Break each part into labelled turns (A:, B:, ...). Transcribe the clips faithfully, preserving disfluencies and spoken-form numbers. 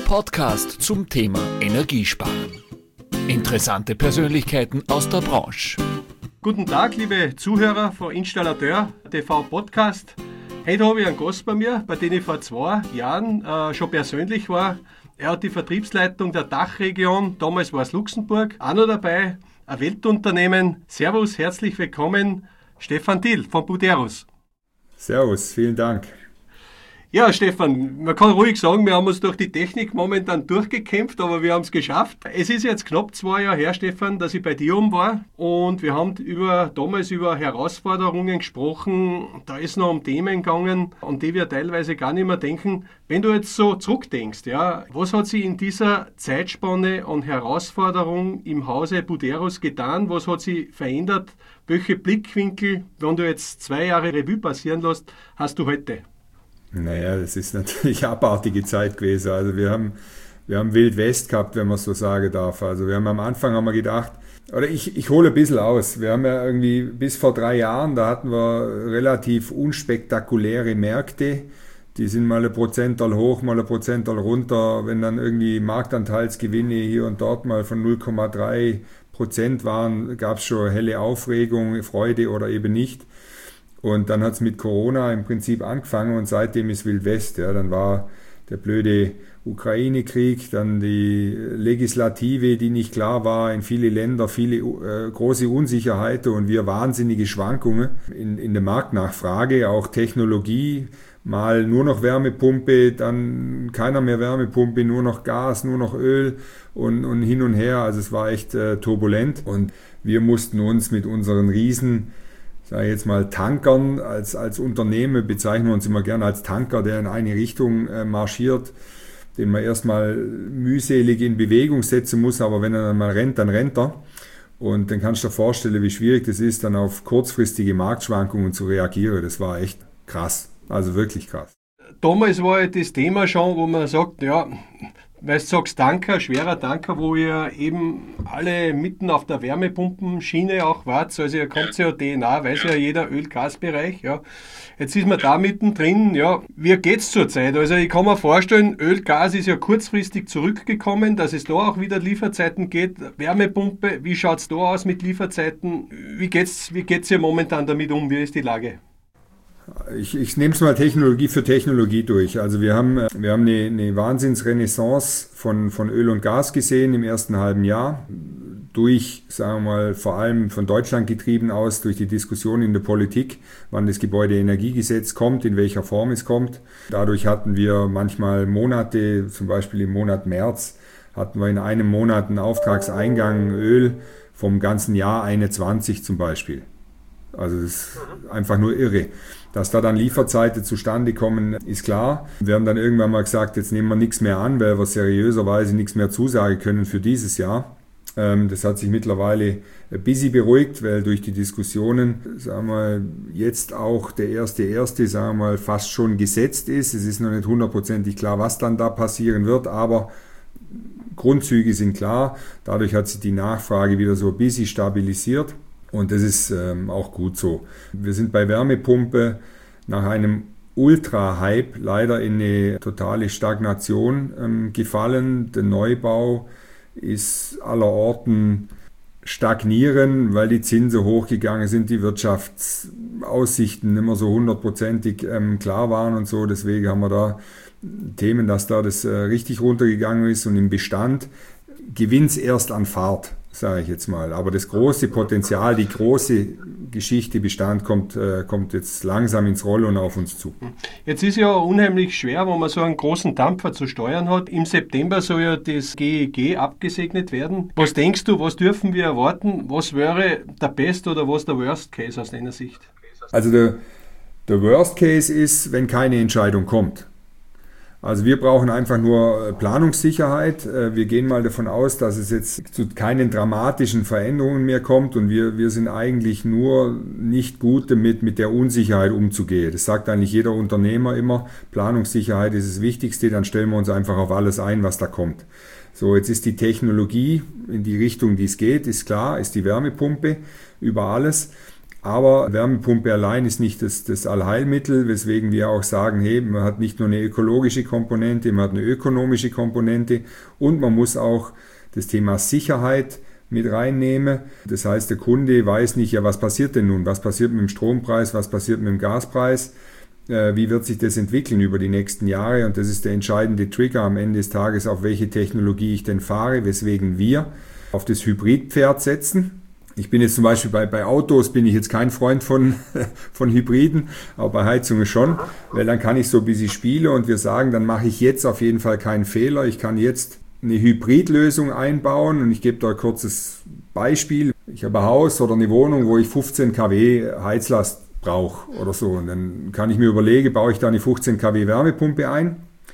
A: Podcast zum Thema Energiesparen. Interessante Persönlichkeiten aus der Branche.
B: Guten Tag, liebe Zuhörer von Installateur T V Podcast. Heute habe ich einen Gast bei mir, bei dem ich vor zwei Jahren äh, schon persönlich war. Er hat die Vertriebsleitung der Dachregion, damals war es Luxemburg, auch noch dabei, ein Weltunternehmen. Servus, herzlich willkommen, Stefan Thiel von Buderus.
C: Servus, vielen Dank.
B: Ja, Stefan, man kann ruhig sagen, wir haben uns durch die Technik momentan durchgekämpft, aber wir haben es geschafft. Es ist jetzt knapp zwei Jahre her, Stefan, dass ich bei dir um war und wir haben über, damals über Herausforderungen gesprochen. Da ist noch um Themen gegangen, an die wir teilweise gar nicht mehr denken. Wenn du jetzt so zurückdenkst, ja, was hat sich in dieser Zeitspanne an Herausforderungen im Hause Buderus getan? Was hat sich verändert? Welche Blickwinkel, wenn du jetzt zwei Jahre Revue passieren lässt, hast du heute?
C: Naja, das ist natürlich eine abartige Zeit gewesen. Also wir haben, wir haben Wild West gehabt, wenn man so sagen darf. Also wir haben am Anfang haben wir gedacht, oder ich, ich hole ein bisschen aus. Wir haben ja irgendwie bis vor drei Jahren, da hatten wir relativ unspektakuläre Märkte. Die sind mal ein Prozental hoch, mal ein Prozental runter. Wenn dann irgendwie Marktanteilsgewinne hier und dort mal von null Komma drei Prozent waren, gab es schon helle Aufregung, Freude oder eben nicht. Und dann hat es mit Corona im Prinzip angefangen und seitdem ist Wild West. Ja, dann war der blöde Ukraine-Krieg, dann die Legislative, die nicht klar war, in viele Länder, viele äh, große Unsicherheiten und wir wahnsinnige Schwankungen in, in der Marktnachfrage, auch Technologie, mal nur noch Wärmepumpe, dann keiner mehr Wärmepumpe, nur noch Gas, nur noch Öl und, und hin und her. Also es war echt äh, turbulent und wir mussten uns mit unseren Riesen, sage ich jetzt mal, Tankern, als, als Unternehmen bezeichnen wir uns immer gerne als Tanker, der in eine Richtung äh, marschiert, den man erstmal mühselig in Bewegung setzen muss, aber wenn er dann mal rennt, dann rennt er. Und dann kannst du dir vorstellen, wie schwierig das ist, dann auf kurzfristige Marktschwankungen zu reagieren. Das war echt krass, also wirklich krass.
B: Damals war ja das Thema schon, wo man sagt, ja, weil du sagst Tanker, schwerer Tanker, wo ihr eben alle mitten auf der Wärmepumpenschiene auch wart, also ihr kommt ja D N A, weiß ja jeder Öl-Gas-Bereich, ja. Jetzt ist man da mittendrin, ja. Wie geht's zurzeit? Also ich kann mir vorstellen, Öl-Gas ist ja kurzfristig zurückgekommen, dass es da auch wieder Lieferzeiten geht. Wärmepumpe, wie schaut's da aus mit Lieferzeiten? Wie geht's, wie geht's hier momentan damit um? Wie ist die Lage?
C: Ich, ich nehme es mal Technologie für Technologie durch. Also wir haben, wir haben eine, eine Wahnsinnsrenaissance von, von Öl und Gas gesehen im ersten halben Jahr. Durch, sagen wir mal, vor allem von Deutschland getrieben aus, durch die Diskussion in der Politik, wann das Gebäudeenergiegesetz kommt, in welcher Form es kommt. Dadurch hatten wir manchmal Monate, zum Beispiel im Monat März, hatten wir in einem Monat einen Auftragseingang Öl vom ganzen Jahr einundzwanzig zum Beispiel. Also das ist einfach nur irre. Dass da dann Lieferzeiten zustande kommen, ist klar. Wir haben dann irgendwann mal gesagt, jetzt nehmen wir nichts mehr an, weil wir seriöserweise nichts mehr zusagen können für dieses Jahr. Das hat sich mittlerweile ein bisschen beruhigt, weil durch die Diskussionen, sagen wir, jetzt auch der erste erste, sagen wir mal, fast schon gesetzt ist. Es ist noch nicht hundertprozentig klar, was dann da passieren wird, aber Grundzüge sind klar. Dadurch hat sich die Nachfrage wieder so ein bisschen stabilisiert. Und das ist ähm, auch gut so. Wir sind bei Wärmepumpe nach einem Ultra-Hype leider in eine totale Stagnation ähm, gefallen. Der Neubau ist allerorten stagnieren, weil die Zinsen hochgegangen sind, die Wirtschaftsaussichten nicht mehr so hundertprozentig ähm, klar waren und so. Deswegen haben wir da Themen, dass da das äh, richtig runtergegangen ist und im Bestand gewinnt es erst an Fahrt, sage ich jetzt mal. Aber das große Potenzial, die große Geschichte Bestand kommt, äh, kommt jetzt langsam ins Rollen und auf uns zu.
B: Jetzt ist ja unheimlich schwer, wenn man so einen großen Dampfer zu steuern hat. Im September soll ja das G E G abgesegnet werden. Was denkst du, was dürfen wir erwarten? Was wäre der Best oder was der Worst Case aus deiner Sicht?
C: Also der, der Worst Case ist, wenn keine Entscheidung kommt. Also wir brauchen einfach nur Planungssicherheit. Wir gehen mal davon aus, dass es jetzt zu keinen dramatischen Veränderungen mehr kommt und wir, wir sind eigentlich nur nicht gut damit, mit der Unsicherheit umzugehen. Das sagt eigentlich jeder Unternehmer immer. Planungssicherheit ist das Wichtigste, dann stellen wir uns einfach auf alles ein, was da kommt. So, jetzt ist die Technologie in die Richtung, die es geht, ist klar, ist die Wärmepumpe über alles. Aber Wärmepumpe allein ist nicht das, das Allheilmittel, weswegen wir auch sagen, hey, man hat nicht nur eine ökologische Komponente, man hat eine ökonomische Komponente und man muss auch das Thema Sicherheit mit reinnehmen. Das heißt, der Kunde weiß nicht, ja, was passiert denn nun? Was passiert mit dem Strompreis? Was passiert mit dem Gaspreis? Äh, wie wird sich das entwickeln über die nächsten Jahre? Und das ist der entscheidende Trigger am Ende des Tages, auf welche Technologie ich denn fahre, weswegen wir auf das Hybridpferd setzen. Ich bin jetzt zum Beispiel bei, bei Autos bin ich jetzt kein Freund von, von Hybriden, aber bei Heizungen schon, weil dann kann ich so ein bisschen spielen und wir sagen, dann mache ich jetzt auf jeden Fall keinen Fehler. Ich kann jetzt eine Hybridlösung einbauen und ich gebe da ein kurzes Beispiel. Ich habe ein Haus oder eine Wohnung, wo ich fünfzehn Kilowatt Heizlast brauche oder so. Und dann kann ich mir überlegen, baue ich da eine fünfzehn Kilowatt Wärmepumpe ein?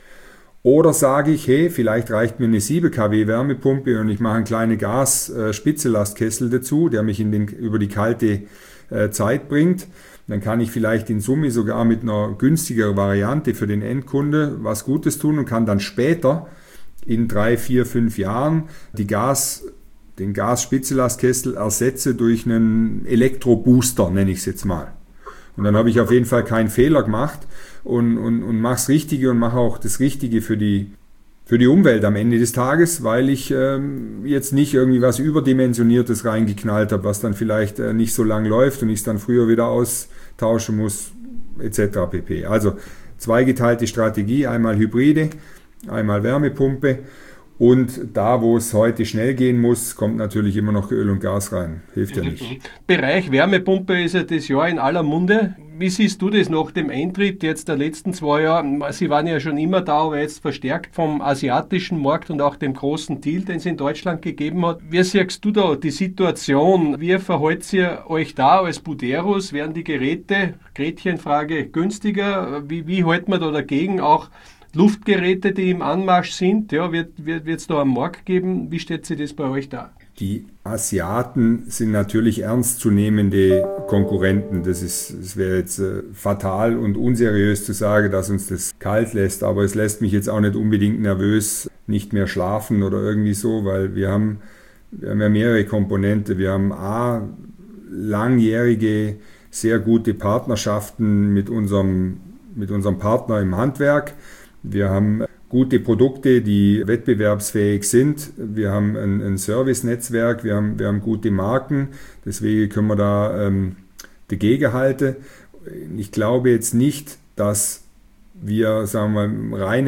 C: Oder sage ich, hey, vielleicht reicht mir eine sieben Kilowatt Wärmepumpe und ich mache einen kleinen Gas-Spitzelastkessel dazu, der mich in den, über die kalte äh, Zeit bringt. Dann kann ich vielleicht in Summe sogar mit einer günstigeren Variante für den Endkunde was Gutes tun und kann dann später in drei, vier, fünf Jahren die Gas, den Gas-Spitzelastkessel ersetze durch einen Elektrobooster, nenne ich es jetzt mal. Und dann habe ich auf jeden Fall keinen Fehler gemacht und, und, und mache das Richtige und mache auch das Richtige für die, für die Umwelt am Ende des Tages, weil ich ähm, jetzt nicht irgendwie was Überdimensioniertes reingeknallt habe, was dann vielleicht äh, nicht so lang läuft und ich es dann früher wieder austauschen muss, et cetera pp. Also zweigeteilte Strategie, einmal Hybride, einmal Wärmepumpe. Und da, wo es heute schnell gehen muss, kommt natürlich immer noch Öl und Gas rein. Hilft ja nicht.
B: Bereich Wärmepumpe ist ja das Jahr in aller Munde. Wie siehst du das nach dem Eintritt jetzt der letzten zwei Jahre? Sie waren ja schon immer da, aber jetzt verstärkt vom asiatischen Markt und auch dem großen Deal, den es in Deutschland gegeben hat. Wie siehst du da die Situation? Wie verhaltet ihr euch da als Buderus? Werden die Geräte, Gretchenfrage, günstiger? Wie, wie hält man da dagegen? Auch Luftgeräte, die im Anmarsch sind, ja, wird wird es da am Markt geben? Wie stellt sich das bei euch dar?
C: Die Asiaten sind natürlich ernstzunehmende Konkurrenten. Das ist, es wäre jetzt äh, fatal und unseriös zu sagen, dass uns das kalt lässt, aber es lässt mich jetzt auch nicht unbedingt nervös, nicht mehr schlafen oder irgendwie so, weil wir haben, wir haben ja mehrere Komponente. Wir haben A, langjährige, sehr gute Partnerschaften mit unserem, mit unserem Partner im Handwerk. Wir haben gute Produkte, die wettbewerbsfähig sind. Wir haben ein, ein Service-Netzwerk, wir haben, wir haben gute Marken. Deswegen können wir da ähm, dagegen halten. Ich glaube jetzt nicht, dass wir, sagen wir mal, reine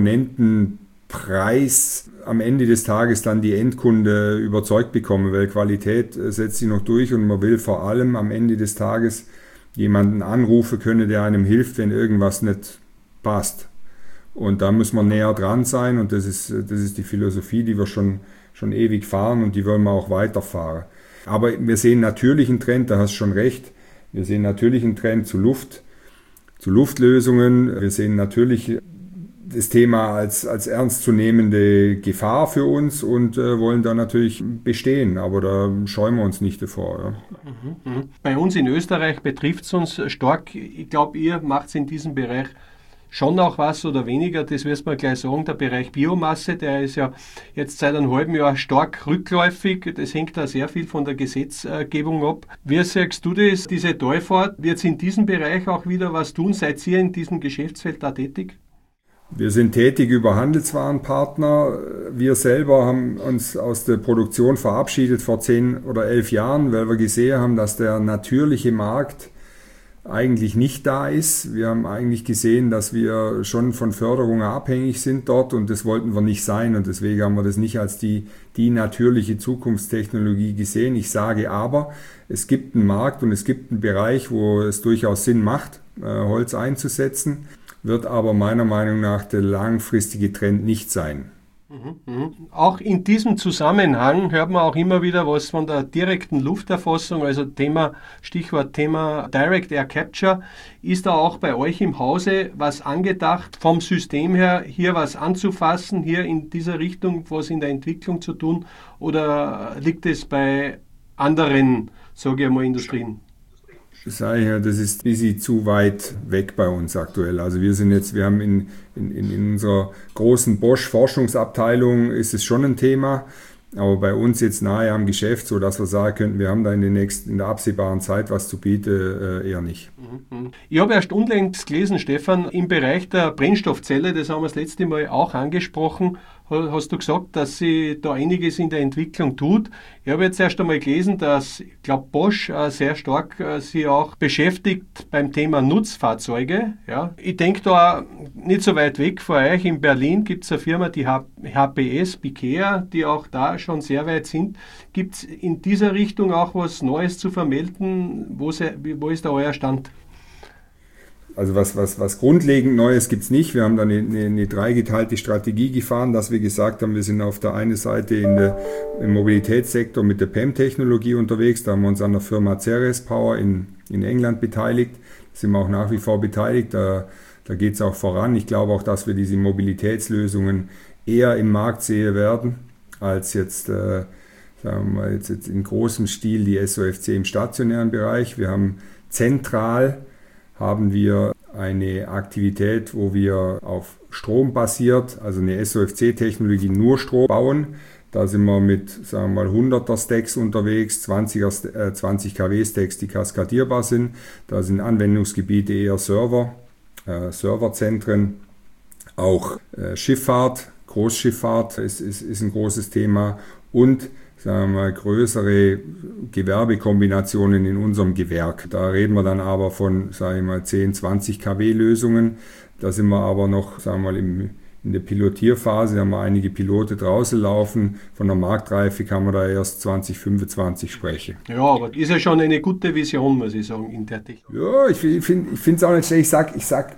C: Komponentenpreis am Ende des Tages dann die Endkunde überzeugt bekommen, weil Qualität setzt sich noch durch und man will vor allem am Ende des Tages jemanden anrufen können, der einem hilft, wenn irgendwas nicht passt. Und da muss man näher dran sein und das ist, das ist die Philosophie, die wir schon, schon ewig fahren und die wollen wir auch weiterfahren. Aber wir sehen natürlich einen Trend, da hast du schon recht, wir sehen natürlich einen Trend zu Luft, zu Luftlösungen. Wir sehen natürlich das Thema als, als ernstzunehmende Gefahr für uns und äh, wollen da natürlich bestehen, aber da scheuen wir uns nicht davor. Ja.
B: Bei uns in Österreich betrifft es uns stark. Ich glaube, ihr macht es in diesem Bereich schon auch was oder weniger, das wirst man gleich sagen. Der Bereich Biomasse, der ist ja jetzt seit einem halben Jahr stark rückläufig. Das hängt da sehr viel von der Gesetzgebung ab. Wie sagst du das, diese Talfahrt? Wird es in diesem Bereich auch wieder was tun? Seid ihr in diesem Geschäftsfeld da tätig?
C: Wir sind tätig über Handelswarenpartner. Wir selber haben uns aus der Produktion verabschiedet vor zehn oder elf Jahren, weil wir gesehen haben, dass der natürliche Markt eigentlich nicht da ist. Wir haben eigentlich gesehen, dass wir schon von Förderungen abhängig sind dort und das wollten wir nicht sein und deswegen haben wir das nicht als die, die natürliche Zukunftstechnologie gesehen. Ich sage aber, es gibt einen Markt und es gibt einen Bereich, wo es durchaus Sinn macht, Holz einzusetzen, wird aber meiner Meinung nach der langfristige Trend nicht sein.
B: Auch in diesem Zusammenhang hört man auch immer wieder was von der direkten Lufterfassung, also Thema, Stichwort Thema Direct Air Capture. Ist da auch bei euch im Hause was angedacht, vom System her hier was anzufassen, hier in dieser Richtung was in der Entwicklung zu tun, oder liegt es bei anderen, sage ich mal, Industrien?
C: Das ist ein bisschen zu weit weg bei uns aktuell. Also wir sind jetzt, wir haben in, in, in unserer großen Bosch-Forschungsabteilung ist es schon ein Thema. aber bei uns jetzt nahe am Geschäft, so dass wir sagen könnten, wir haben da in, den nächsten, in der absehbaren Zeit was zu bieten, äh, eher nicht.
B: Ich habe erst unlängst gelesen, Stefan, im Bereich der Brennstoffzelle, das haben wir das letzte Mal auch angesprochen, hast du gesagt, dass sie da einiges in der Entwicklung tut. Ich habe jetzt erst einmal gelesen, dass, ich glaube, Bosch äh, sehr stark äh, sich auch beschäftigt beim Thema Nutzfahrzeuge. Ja. Ich denke da nicht so weit weg von euch, in Berlin gibt es eine Firma, die H P S, Bikea, die auch da schon sehr weit sind. Gibt es in dieser Richtung auch was Neues zu vermelden? Wo, se, wo ist da euer Stand?
C: Also was, was, was grundlegend Neues gibt es nicht. Wir haben da eine, eine, eine dreigeteilte Strategie gefahren, dass wir gesagt haben, wir sind auf der einen Seite in der, im Mobilitätssektor mit der P E M-Technologie unterwegs. Da haben wir uns an der Firma Ceres Power in, in England beteiligt. Da sind wir auch nach wie vor beteiligt. Da, da geht es auch voran. Ich glaube auch, dass wir diese Mobilitätslösungen eher im Markt sehen werden, als jetzt, äh, sagen wir mal, jetzt, jetzt in großem Stil die S O F C im stationären Bereich. Wir haben zentral haben wir eine Aktivität, wo wir auf Strom basiert, also eine S O F C-Technologie nur Strom bauen. Da sind wir mit, sagen wir mal, hunderter Stacks unterwegs, zwanziger, äh, zwanzig Kilowatt Stacks, die kaskadierbar sind. Da sind Anwendungsgebiete eher Server, äh, Serverzentren, auch äh, Schifffahrt, Großschifffahrt ist, ist, ist ein großes Thema und sagen wir mal, größere Gewerbekombinationen in unserem Gewerk. Da reden wir dann aber von, sagen wir mal, zehn, zwanzig Kilowatt Lösungen. Da sind wir aber noch, sagen wir mal, im, in der Pilotierphase. Da haben wir einige Pilote draußen laufen. Von der Marktreife kann man da erst zwanzig fünfundzwanzig sprechen.
B: Ja, aber ist ja schon eine gute Vision, muss ich sagen, in der Technik.
C: Ja, ich finde ich finde es auch nicht schlecht. Ich sag, ich sag,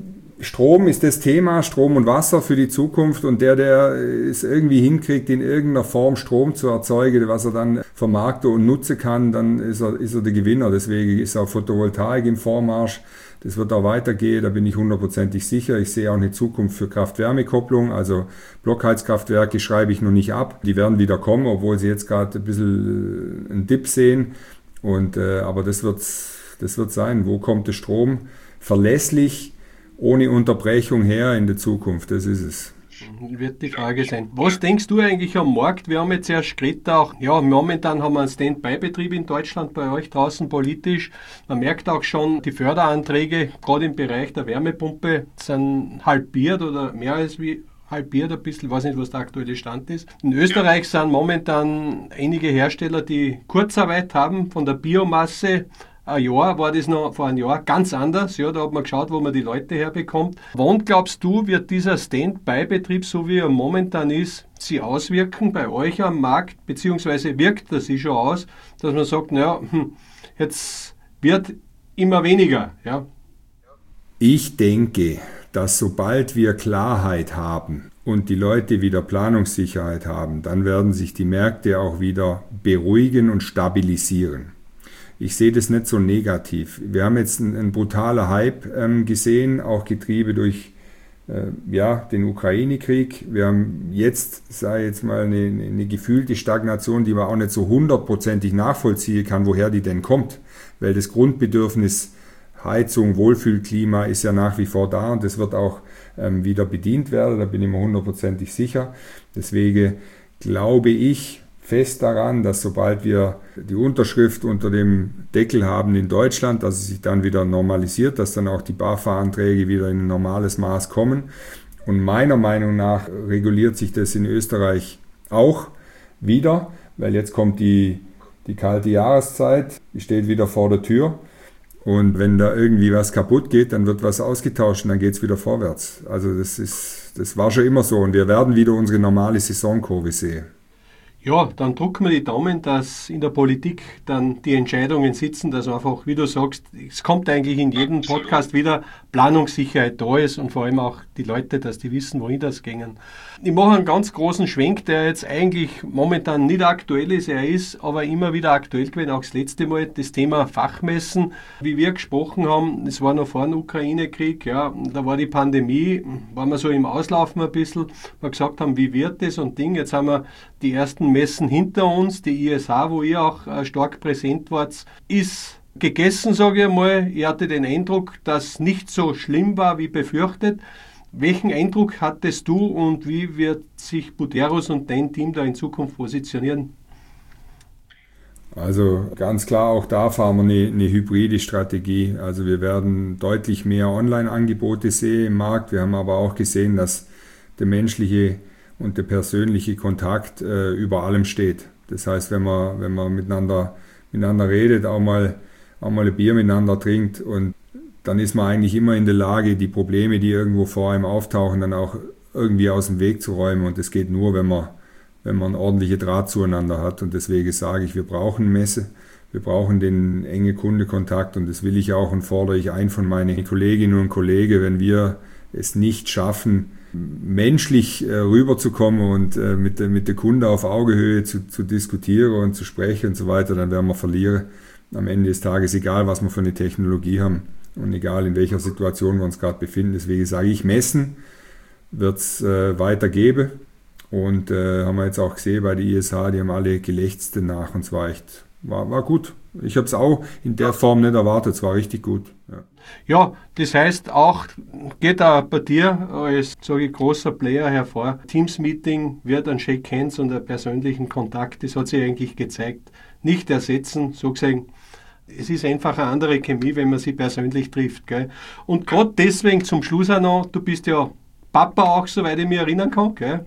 C: Strom ist das Thema, Strom und Wasser für die Zukunft und der, der es irgendwie hinkriegt, in irgendeiner Form Strom zu erzeugen, was er dann vermarkten und nutzen kann, dann ist er, ist er der Gewinner. Deswegen ist auch Photovoltaik im Vormarsch. Das wird auch weitergehen, da bin ich hundertprozentig sicher. Ich sehe auch eine Zukunft für Kraft-Wärme-Kopplung, also Blockheizkraftwerke schreibe ich noch nicht ab. Die werden wieder kommen, obwohl sie jetzt gerade ein bisschen einen Dip sehen. Und, äh, aber das wird, das wird sein. Wo kommt der Strom verlässlich ohne Unterbrechung her in der Zukunft? Das ist es.
B: Wird die Frage sein. Was denkst du eigentlich am Markt? Wir haben jetzt erst geredet auch, ja, momentan haben wir einen Stand-by-Betrieb in Deutschland bei euch draußen politisch. Man merkt auch schon, die Förderanträge, gerade im Bereich der Wärmepumpe, sind halbiert oder mehr als wie halbiert ein bisschen, ich weiß nicht, was der aktuelle Stand ist. In Österreich sind momentan einige Hersteller, die Kurzarbeit haben von der Biomasse. Ein Jahr war das noch, vor einem Jahr ganz anders. Ja, da hat man geschaut, wo man die Leute herbekommt. Wann glaubst du, wird dieser Stand-by-Betrieb, so wie er momentan ist, sich auswirken bei euch am Markt? Beziehungsweise wirkt das sich schon aus, dass man sagt, naja, jetzt wird immer weniger. Ja?
C: Ich denke, dass sobald wir Klarheit haben und die Leute wieder Planungssicherheit haben, dann werden sich die Märkte auch wieder beruhigen und stabilisieren. Ich sehe das nicht so negativ. Wir haben jetzt einen, einen brutalen Hype ähm, gesehen, auch getrieben durch äh, ja, den Ukraine-Krieg. Wir haben jetzt, sage ich jetzt mal, eine, eine gefühlte Stagnation, die man auch nicht so hundertprozentig nachvollziehen kann, woher die denn kommt. Weil das Grundbedürfnis Heizung, Wohlfühlklima ist ja nach wie vor da und das wird auch ähm, wieder bedient werden, da bin ich mir hundertprozentig sicher. Deswegen glaube ich fest daran, dass sobald wir die Unterschrift unter dem Deckel haben in Deutschland, dass es sich dann wieder normalisiert, dass dann auch die BAFA-Anträge wieder in ein normales Maß kommen. Und meiner Meinung nach reguliert sich das in Österreich auch wieder, weil jetzt kommt die, die kalte Jahreszeit, die steht wieder vor der Tür. Und wenn da irgendwie was kaputt geht, dann wird was ausgetauscht und dann geht es wieder vorwärts. Also das ist, das war schon immer so und wir werden wieder unsere normale Saisonkurve sehen.
B: Ja, dann drücken wir die Daumen, dass in der Politik dann die Entscheidungen sitzen, dass einfach, wie du sagst, es kommt eigentlich in jedem Podcast wieder, Planungssicherheit da ist und vor allem auch die Leute, dass die wissen, wohin das gehen. Ich mache einen ganz großen Schwenk, der jetzt eigentlich momentan nicht aktuell ist, er ist aber immer wieder aktuell gewesen, auch das letzte Mal, das Thema Fachmessen, wie wir gesprochen haben, es war noch vor dem Ukraine-Krieg, ja, da war die Pandemie, waren wir so im Auslaufen ein bisschen, wir gesagt haben, wie wird das und Ding, jetzt haben wir die ersten Messen hinter uns, die I S H, wo ihr auch äh, stark präsent wart, ist gegessen, sage ich einmal. Ich hatte den Eindruck, dass nicht so schlimm war wie befürchtet. Welchen Eindruck hattest du und wie wird sich Buderus und dein Team da in Zukunft positionieren?
C: Also ganz klar, auch da fahren wir eine, eine hybride Strategie. Also wir werden deutlich mehr Online-Angebote sehen im Markt. Wir haben aber auch gesehen, dass der menschliche und der persönliche Kontakt äh, über allem steht. Das heißt, wenn man, wenn man miteinander, miteinander redet, auch mal, auch mal ein Bier miteinander trinkt, und dann ist man eigentlich immer in der Lage, die Probleme, die irgendwo vor einem auftauchen, dann auch irgendwie aus dem Weg zu räumen. Und das geht nur, wenn man wenn man einen ordentlichen Draht zueinander hat. Und deswegen sage ich, wir brauchen Messe, wir brauchen den engen Kundenkontakt, und das will ich auch und fordere ich ein von meinen Kolleginnen und Kollegen. Wenn wir es nicht schaffen, menschlich äh, rüberzukommen und äh, mit, der, mit der Kunde auf Augenhöhe zu, zu diskutieren und zu sprechen und so weiter, dann werden wir verlieren am Ende des Tages, egal was wir für eine Technologie haben und egal in welcher Situation wir uns gerade befinden. Deswegen sage ich, Messen wird es äh, weiter geben. Und äh, haben wir jetzt auch gesehen bei der I S H, die haben alle gelächzt danach, und es war echt, war, war gut. Ich habe es auch in der Form nicht erwartet, es war richtig gut. Ja,
B: ja, das heißt auch, geht auch bei dir als, sage ich, großer Player hervor. Teams-Meeting wird ein Shake Hands und einen persönlichen Kontakt, das hat sich eigentlich gezeigt, nicht ersetzen, so gesehen. Es ist einfach eine andere Chemie, wenn man sie persönlich trifft. Gell? Und gerade deswegen zum Schluss auch noch, du bist ja Papa auch, soweit ich mich erinnern kann, gell?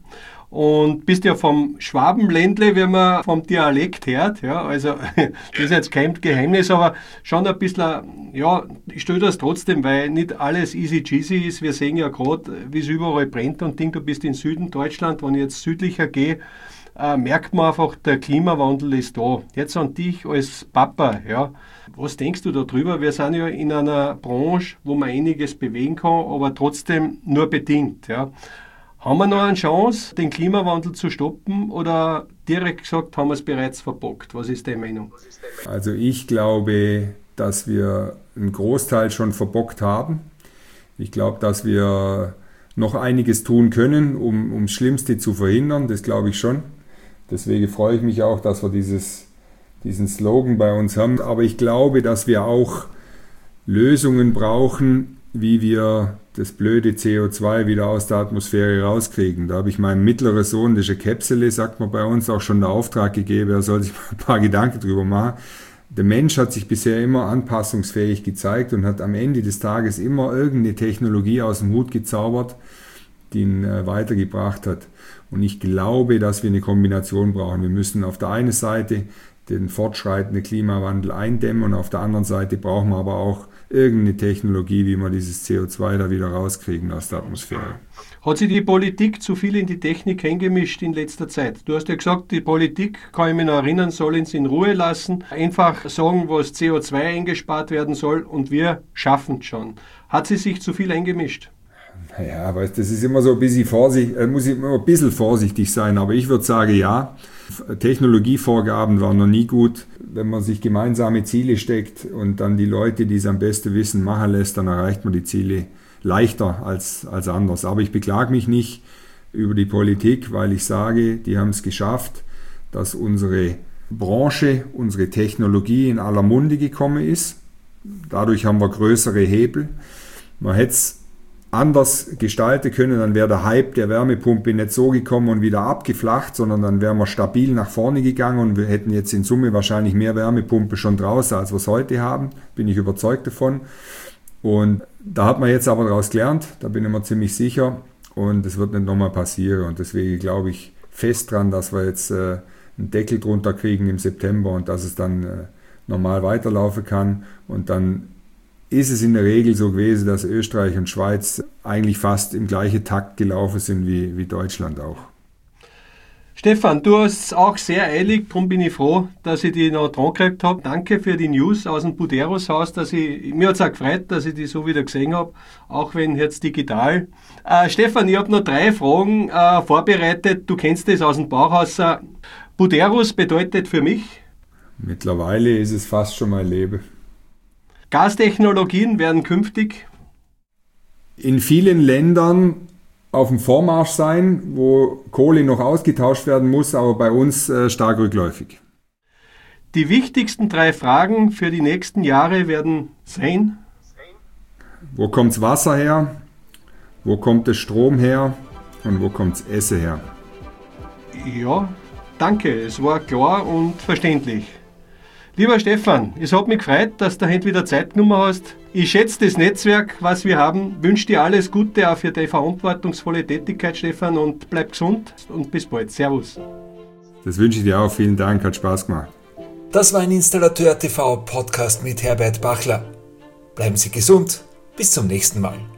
B: Und bist ja vom Schwabenländle, wenn man vom Dialekt hört, ja, also das ist jetzt kein Geheimnis, aber schon ein bisschen, ja, ich stelle das trotzdem, weil nicht alles easy cheesy ist. Wir sehen ja gerade, wie es überall brennt und Ding, du bist in Süden Deutschland, wenn ich jetzt südlicher gehe, äh, merkt man einfach, der Klimawandel ist da. Jetzt an dich als Papa, ja, was denkst du darüber? Wir sind ja in einer Branche, wo man einiges bewegen kann, aber trotzdem nur bedingt, ja. Haben wir noch eine Chance, den Klimawandel zu stoppen, oder direkt gesagt, haben wir es bereits verbockt? Was ist deine Meinung?
C: Also ich glaube, dass wir einen Großteil schon verbockt haben. Ich glaube, dass wir noch einiges tun können, um, um das Schlimmste zu verhindern. Das glaube ich schon. Deswegen freue ich mich auch, dass wir dieses, diesen Slogan bei uns haben. Aber ich glaube, dass wir auch Lösungen brauchen, wie wir das blöde C O zwei wieder aus der Atmosphäre rauskriegen. Da habe ich meinem mittleren Sohn, das ist eine Käpsele, sagt man bei uns, auch schon den Auftrag gegeben, er soll sich mal ein paar Gedanken drüber machen. Der Mensch hat sich bisher immer anpassungsfähig gezeigt und hat am Ende des Tages immer irgendeine Technologie aus dem Hut gezaubert, die ihn äh, weitergebracht hat. Und ich glaube, dass wir eine Kombination brauchen. Wir müssen auf der einen Seite den fortschreitenden Klimawandel eindämmen, und auf der anderen Seite brauchen wir aber auch irgendeine Technologie, wie wir dieses C O zwei da wieder rauskriegen aus der Atmosphäre.
B: Hat sich die Politik zu viel in die Technik eingemischt in letzter Zeit? Du hast ja gesagt, die Politik, kann ich mich noch erinnern, soll uns in Ruhe lassen, einfach sagen, was C O zwei eingespart werden soll, und wir schaffen es schon. Hat sie sich zu viel eingemischt?
C: Ja, aber das ist immer so ein bisschen vorsichtig, muss ich immer ein bisschen vorsichtig sein, aber ich würde sagen, ja. Technologievorgaben waren noch nie gut. Wenn man sich gemeinsame Ziele steckt und dann die Leute, die es am besten wissen, machen lässt, dann erreicht man die Ziele leichter als, als anders. Aber ich beklage mich nicht über die Politik, weil ich sage, die haben es geschafft, dass unsere Branche, unsere Technologie in aller Munde gekommen ist. Dadurch haben wir größere Hebel. Man hätte es anders gestalten können, dann wäre der Hype der Wärmepumpe nicht so gekommen und wieder abgeflacht, sondern dann wären wir stabil nach vorne gegangen und wir hätten jetzt in Summe wahrscheinlich mehr Wärmepumpe schon draußen, als wir es heute haben, bin ich überzeugt davon. Und da hat man jetzt aber daraus gelernt, da bin ich mir ziemlich sicher, und es wird nicht nochmal passieren, und deswegen glaube ich fest dran, dass wir jetzt äh, einen Deckel drunter kriegen im September und dass es dann äh, normal weiterlaufen kann, und dann ist es in der Regel so gewesen, dass Österreich und Schweiz eigentlich fast im gleichen Takt gelaufen sind wie, wie Deutschland auch.
B: Stefan, du hast es auch sehr eilig, darum bin ich froh, dass ich dich noch dran gekriegt habe. Danke für die News aus dem Buderus Haus, dass ich, mir hat es auch gefreut, dass ich die so wieder gesehen habe, auch wenn jetzt digital. Äh, Stefan, ich habe noch drei Fragen äh, vorbereitet. Du kennst das aus dem Bauhaus. Buderus bedeutet für mich?
C: Mittlerweile ist es fast schon mein Leben.
B: Gastechnologien werden künftig
C: in vielen Ländern auf dem Vormarsch sein, wo Kohle noch ausgetauscht werden muss, aber bei uns äh, stark rückläufig.
B: Die wichtigsten drei Fragen für die nächsten Jahre werden sein:
C: Wo kommt das Wasser her? wo kommt der Strom her und wo kommt das Essen her.
B: Ja, danke, es war klar und verständlich. Lieber Stefan, es hat mich gefreut, dass du heute wieder Zeit genommen hast. Ich schätze das Netzwerk, was wir haben, wünsche dir alles Gute auch für deine verantwortungsvolle Tätigkeit, Stefan, und bleib gesund und bis bald. Servus.
C: Das wünsche ich dir auch. Vielen Dank, hat Spaß gemacht.
A: Das war ein Installateur T V Podcast mit Herbert Bachler. Bleiben Sie gesund. Bis zum nächsten Mal.